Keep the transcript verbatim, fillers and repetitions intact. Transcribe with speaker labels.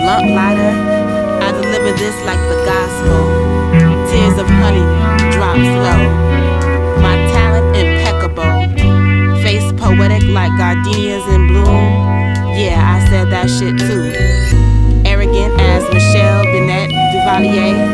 Speaker 1: blunt lighter. I deliver this like the gospel. Tears of honey drop slow. My talent impeccable. Face poetic like gardenias in bloom. Yeah, I said that shit too. Arrogant as Michelle Bennett Duvalier.